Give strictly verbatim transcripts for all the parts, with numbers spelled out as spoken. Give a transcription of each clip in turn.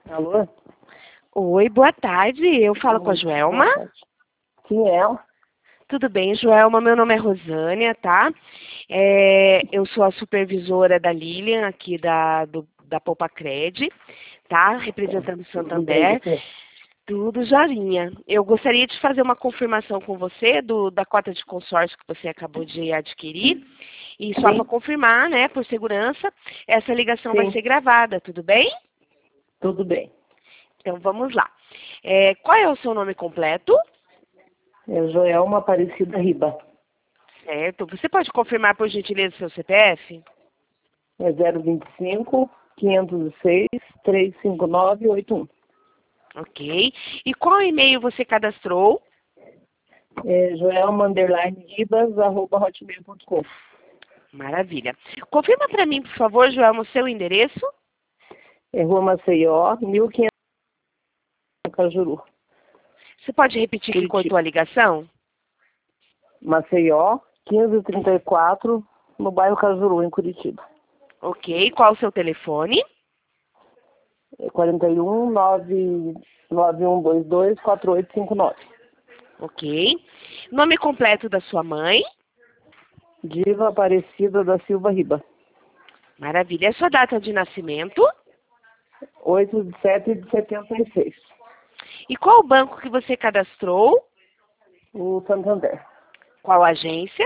Alô? Oi, boa tarde. Eu falo com a Joelma. Boa tarde. Quem é ela? Tudo bem, Joelma? Meu nome é Rosânia, tá? É, eu sou a supervisora da Lilian, aqui da, do, da Popacred, tá? Representando o Tudo bem, Santander. você? Tudo joinha. Eu gostaria de fazer uma confirmação com você do, da cota de consórcio que você acabou de adquirir. E só para Sim, confirmar, né, por segurança, essa ligação vai sim, ser gravada, tudo bem? tudo bem. Então vamos lá. É, qual é o seu nome completo? É Joelma Aparecida Riba. Certo. Você pode confirmar, por gentileza, o seu C P F? É zero vinte e cinco, quinhentos e seis, trezentos e cinquenta e nove, oitenta e um. Ok. E qual e-mail você cadastrou? É Joelma Underline Ribas, arroba hotmail ponto com. Maravilha. Confirma para mim, por favor, Joelma, o seu endereço. É Rua Maceió, mil e quinhentos, Cajuru. Você pode repetir que Curitiba. cortou a ligação? Maceió, quinze e trinta e quatro, no bairro Cajuru, em Curitiba. Ok. Qual o seu telefone? É quarenta e um, nove nove um dois dois, quatro oito cinco nove. Ok. Nome completo da sua mãe? Diva Aparecida da Silva Riba. Maravilha. A sua data de nascimento? oito de sete de setenta e seis. E qual o banco que você cadastrou? O Santander. Qual agência?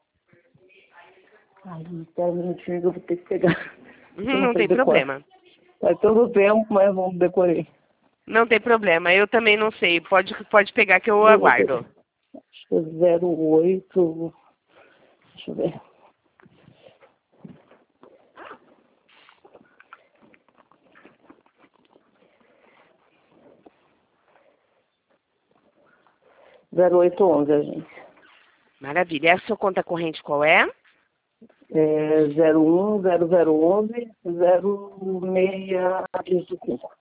Ai, espera um minutinho que eu vou ter que pegar. Eu Uhum, não não sei tem decorar. problema. Faz todo o tempo, mas vamos decorei. Não tem problema. Eu também não sei. Pode, pode pegar que eu Eu vou pegar. aguardo. Acho que é zero oito. Deixa eu ver. zero oito onze, a gente. Maravilha. E a sua conta corrente qual é? É zero um zero zero onze zero seis cinco.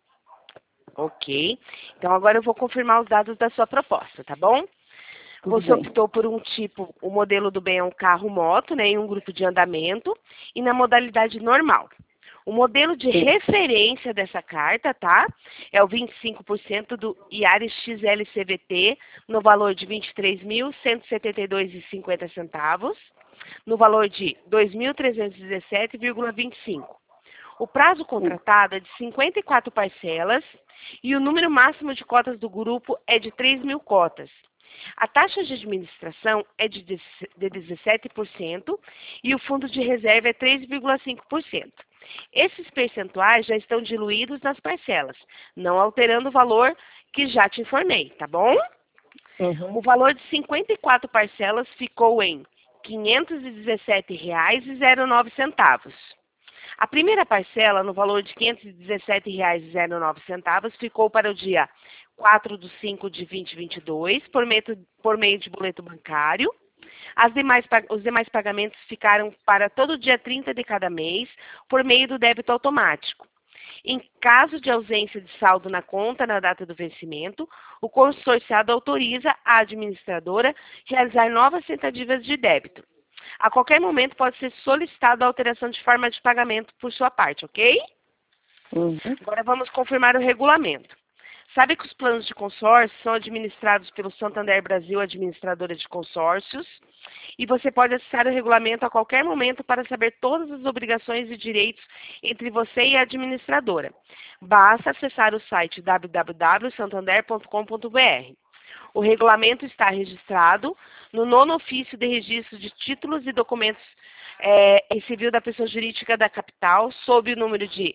Ok. Então agora eu vou confirmar os dados da sua proposta, tá bom? Tudo Você bem. optou por um tipo, o modelo do bem é um carro-moto, né, em um grupo de andamento e na modalidade normal. O modelo de Sim. referência dessa carta, tá? É o vinte e cinco por cento do Yaris X L C V T no valor de vinte e três mil cento e setenta e dois reais e cinquenta centavos, no valor de dois mil trezentos e dezessete vírgula vinte e cinco. O prazo contratado é de cinquenta e quatro parcelas e o número máximo de cotas do grupo é de três mil cotas. A taxa de administração é de dezessete por cento e o fundo de reserva é três vírgula cinco por cento. Esses percentuais já estão diluídos nas parcelas, não alterando o valor que já te informei, tá bom? Uhum. O valor de cinquenta e quatro parcelas ficou em quinhentos e dezessete reais e nove centavos. A primeira parcela, no valor de quinhentos e dezessete reais e nove centavos, ficou para o dia quatro de cinco de dois mil e vinte e dois, por meio, por meio de boleto bancário. As demais, os demais pagamentos ficaram para todo dia trinta de cada mês, por meio do débito automático. Em caso de ausência de saldo na conta na data do vencimento, o consorciado autoriza a administradora realizar novas tentativas de débito. A qualquer momento pode ser solicitada a alteração de forma de pagamento por sua parte, ok? Uhum. Agora vamos confirmar o regulamento. Sabe que os planos de consórcio são administrados pelo Santander Brasil, administradora de consórcios, e você pode acessar o regulamento a qualquer momento para saber todas as obrigações e direitos entre você e a administradora. Basta acessar o site w w w ponto santander ponto com ponto b r. O regulamento está registrado no nono ofício de registro de títulos e documentos é, em civil da pessoa jurídica da capital, sob o número de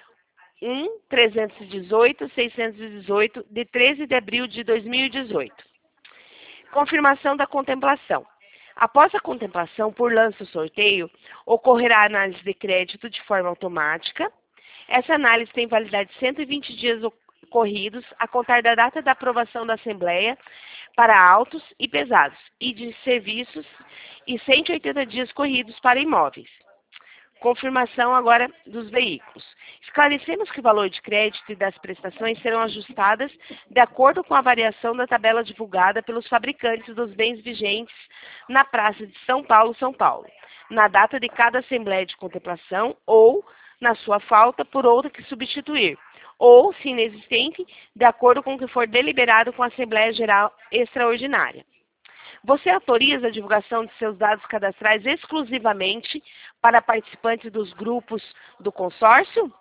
um trezentos e dezoito seiscentos e dezoito, de treze de abril de dois mil e dezoito. Confirmação da contemplação. Após a contemplação por lança-sorteio, ocorrerá a análise de crédito de forma automática. Essa análise tem validade de cento e vinte dias corridos a contar da data da aprovação da Assembleia para autos e pesados e de serviços e cento e oitenta dias corridos para imóveis. Confirmação agora dos veículos. Esclarecemos que o valor de crédito e das prestações serão ajustadas de acordo com a variação da tabela divulgada pelos fabricantes dos bens vigentes na Praça de São Paulo, São Paulo, na data de cada Assembleia de Contemplação ou, na sua falta, por outra que substituir, ou, se inexistente, de acordo com o que for deliberado com a Assembleia Geral Extraordinária. Você autoriza a divulgação de seus dados cadastrais exclusivamente para participantes dos grupos do consórcio?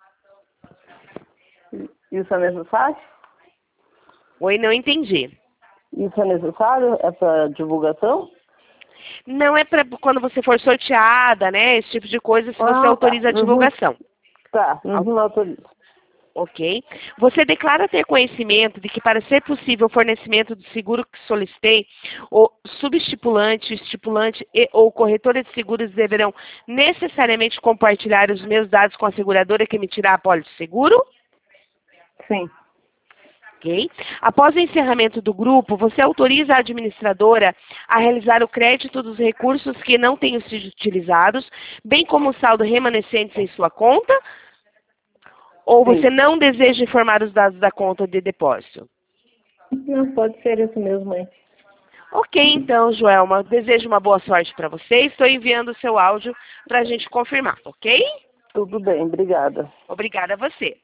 Isso é necessário? Oi, não entendi. Isso é necessário, essa divulgação? Não é para quando você for sorteada, né? Esse tipo de coisa, se você Ah, autoriza tá. a divulgação. Uhum. Tá, uhum, autorizo. Ok. Você declara ter conhecimento de que, para ser possível o fornecimento do seguro que solicitei, o subestipulante, estipulante e ou corretora de seguros deverão necessariamente compartilhar os meus dados com a seguradora que emitirá a pólice de seguro? Sim. Ok. Após o encerramento do grupo, você autoriza a administradora a realizar o crédito dos recursos que não tenham sido utilizados, bem como o saldo remanescente em sua conta? Ou Sim. você não deseja informar os dados da conta de depósito? Não, pode ser isso mesmo aí. Ok, então, Joelma, desejo uma boa sorte para você. Estou enviando o seu áudio para a gente confirmar, ok? Tudo bem, obrigada. Obrigada a você.